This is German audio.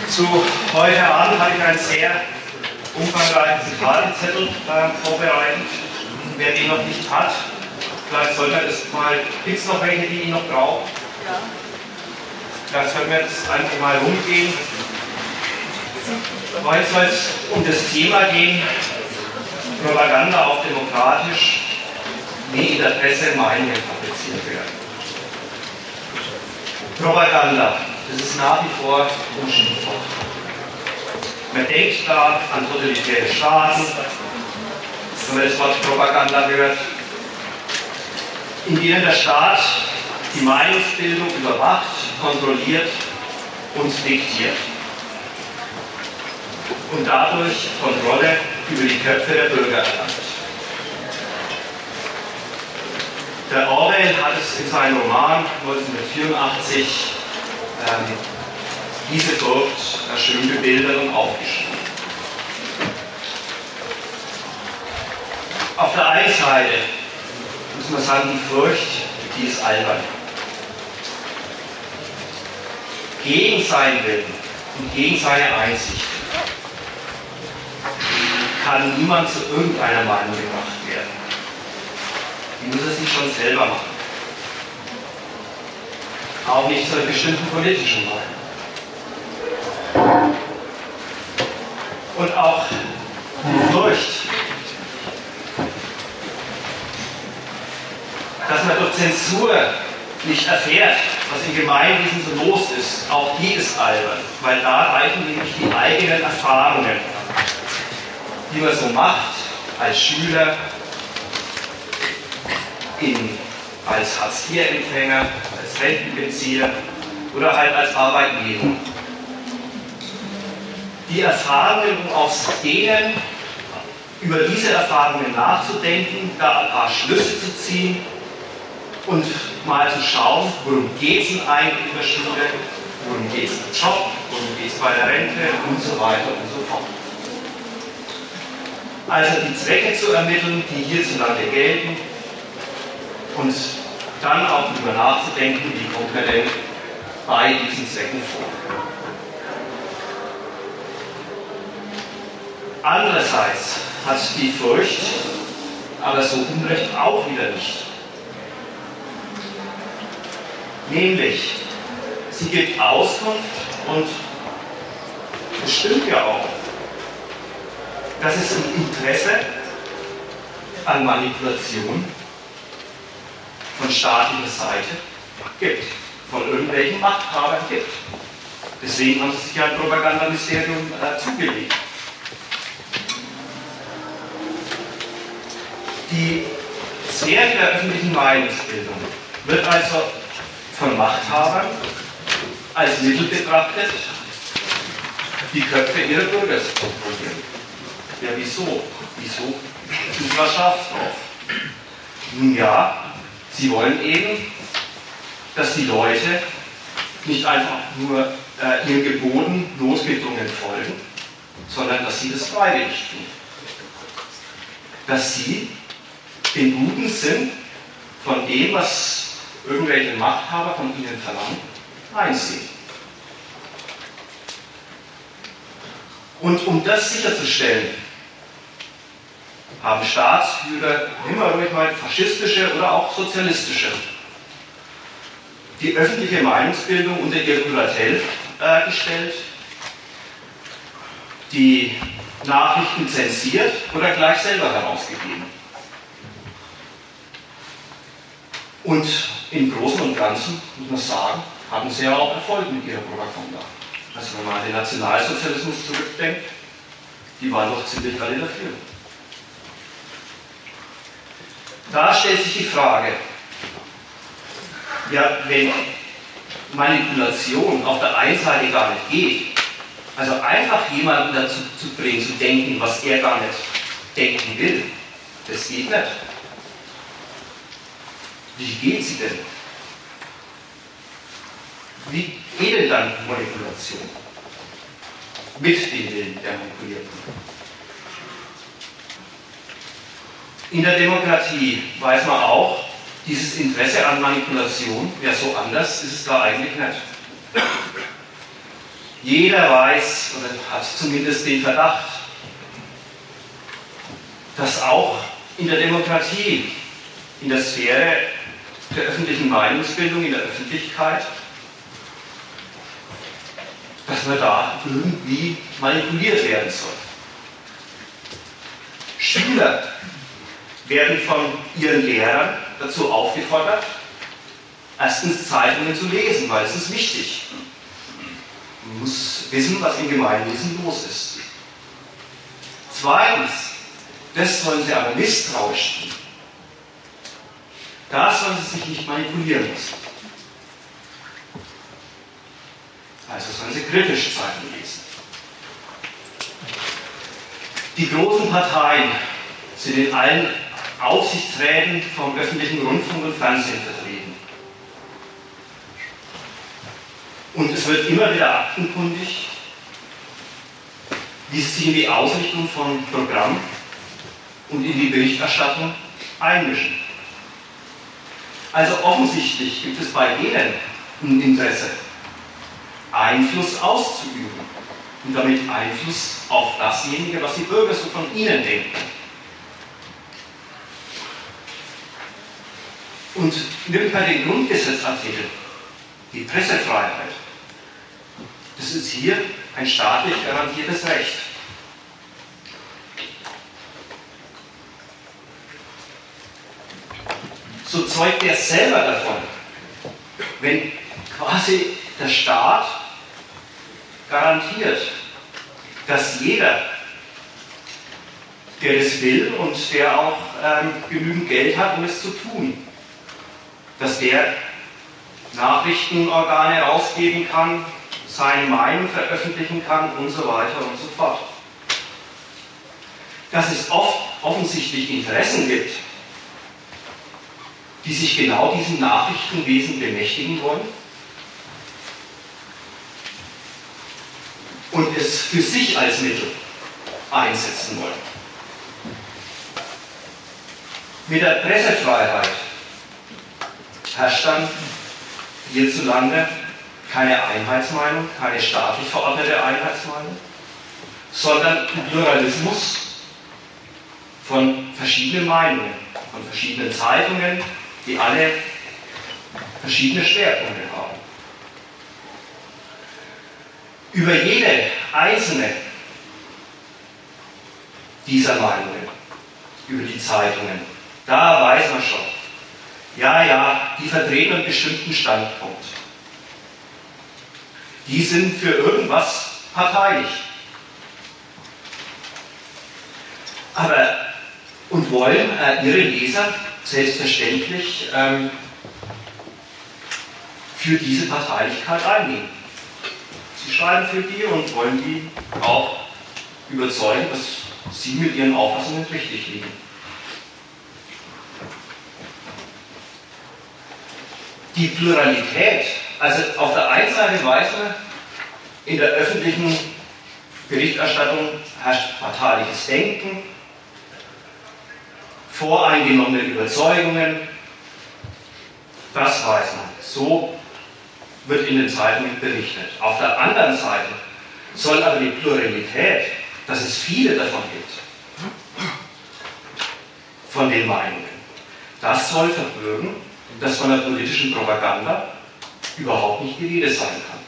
Zu heute Abend habe ich einen sehr umfangreichen Zitatenzettel vorbereitet. Wer den noch nicht hat, vielleicht sollte er das mal. Gibt es noch welche, die ihn noch brauchen? Ja. Vielleicht sollten wir das einfach mal rumgehen. Heute soll es um das Thema gehen: Propaganda auch demokratisch, wie in der Presse Meinungen fabriziert werden. Propaganda, das ist nach wie vor ein Schimpfwort. Man denkt da an totalitäre Staaten, wenn man das Wort Propaganda hört, in denen der Staat die Meinungsbildung überwacht, kontrolliert und diktiert und dadurch Kontrolle über die Köpfe der Bürger erlangt. Der Orwell hat es in seinem Roman 1984 diese Furcht schön bebildert und aufgeschrieben. Auf der einen Seite muss man sagen, die Furcht, die ist albern. Gegen seinen Willen und gegen seine Einsicht kann niemand zu irgendeiner Meinung gebracht werden. Die muss er sich schon selber machen. Auch nicht zu einer bestimmten politischen Meinung. Und auch die Furcht, dass man durch Zensur nicht erfährt, was im Gemeinwesen so los ist, auch die ist albern, weil da reichen nämlich die eigenen Erfahrungen, die man so macht als Schüler, als Hartz-IV-Empfänger, als Rentenbezieher oder halt als Arbeitnehmer. Die Erfahrungen, um aus denen über diese Erfahrungen nachzudenken, da ein paar Schlüsse zu ziehen und mal zu schauen, worum geht es denn eigentlich in der Schule, worum geht es im Job, worum geht es bei der Rente und so weiter und so fort. Also die Zwecke zu ermitteln, die hierzulande gelten, und dann auch darüber nachzudenken, wie kommt man denn bei diesen Zwecken vor. Andererseits hat die Furcht aber so Unrecht auch wieder nicht. Nämlich, sie gibt Auskunft und es stimmt ja auch, dass es ein Interesse an Manipulation von staatlicher Seite gibt, von irgendwelchen Machthabern gibt. Deswegen haben sie sich ja ein Propagandaministerium zugelegt. Die Sphäre der öffentlichen Meinungsbildung wird also von Machthabern als Mittel betrachtet, die Köpfe ihrer Bürger zu kontrollieren. Ja, wieso? Wieso sind wir scharf drauf? Nun ja, sie wollen eben, dass die Leute nicht einfach nur ihren Geboten losgedrungen folgen, sondern dass sie das freiwillig tun. Dass sie den guten Sinn von dem, was irgendwelche Machthaber von ihnen verlangen, einsehen. Und um das sicherzustellen, haben Staatsführer, immer ruhig mal faschistische oder auch sozialistische, die öffentliche Meinungsbildung unter ihre Kuratell gestellt, die Nachrichten zensiert oder gleich selber herausgegeben. Und im Großen und Ganzen, muss man sagen, hatten sie ja auch Erfolg mit ihrer Propaganda. Also wenn man an den Nationalsozialismus zurückdenkt, die waren doch ziemlich alle dafür. Da stellt sich die Frage, ja, wenn Manipulation auf der einen Seite gar nicht geht, also einfach jemanden dazu zu bringen, zu denken, was er gar nicht denken will, das geht nicht. Wie geht sie denn? Wie geht denn dann Manipulation mit dem Willen der Manipulierten? In der Demokratie weiß man auch, dieses Interesse an Manipulation, ja, so anders ist es da eigentlich nicht. Jeder weiß oder hat zumindest den Verdacht, dass auch in der Demokratie, in der Sphäre der öffentlichen Meinungsbildung, in der Öffentlichkeit, dass man da irgendwie manipuliert werden soll. Schüler werden von ihren Lehrern dazu aufgefordert, erstens Zeitungen zu lesen, weil es ist wichtig. Man muss wissen, was im Gemeinwesen los ist. Zweitens, das sollen sie aber misstrauisch tun. Da sollen sie sich nicht manipulieren lassen. Also sollen sie kritisch Zeitung lesen. Die großen Parteien sind in allen Aufsichtsräten vom öffentlichen Rundfunk und Fernsehen vertreten. Und es wird immer wieder aktenkundig, wie sie sich in die Ausrichtung von Programmen und in die Berichterstattung einmischen. Also offensichtlich gibt es bei denen ein Interesse, Einfluss auszuüben und damit Einfluss auf dasjenige, was die Bürger so von ihnen denken. Und nimmt man den Grundgesetzartikel, die Pressefreiheit, das ist hier ein staatlich garantiertes Recht. So zeugt er selber davon, wenn quasi der Staat garantiert, dass jeder, der es will und der auch genügend Geld hat, um es zu tun, dass der Nachrichtenorgane herausgeben kann, seine Meinung veröffentlichen kann und so weiter und so fort. Dass es oft offensichtlich Interessen gibt, die sich genau diesem Nachrichtenwesen bemächtigen wollen und es für sich als Mittel einsetzen wollen. Mit der Pressefreiheit herrscht dann hierzulande keine Einheitsmeinung, keine staatlich verordnete Einheitsmeinung, sondern ein Pluralismus von verschiedenen Meinungen, von verschiedenen Zeitungen, die alle verschiedene Schwerpunkte haben. Über jede einzelne dieser Meinungen, über die Zeitungen, da weiß man schon, ja, die vertreten einen bestimmten Standpunkt. Die sind für irgendwas parteilich. Und wollen ihre Leser selbstverständlich für diese Parteilichkeit einnehmen. Sie schreiben für die und wollen die auch überzeugen, dass sie mit ihren Auffassungen richtig liegen. Die Pluralität, also auf der einen Seite weiß man, in der öffentlichen Berichterstattung herrscht parteiliches Denken, voreingenommene Überzeugungen, das weiß man. So wird in den Zeitungen berichtet. Auf der anderen Seite soll aber die Pluralität, dass es viele davon gibt, von den Meinungen, das soll verbürgen, dass von der politischen Propaganda überhaupt nicht die Rede sein kann.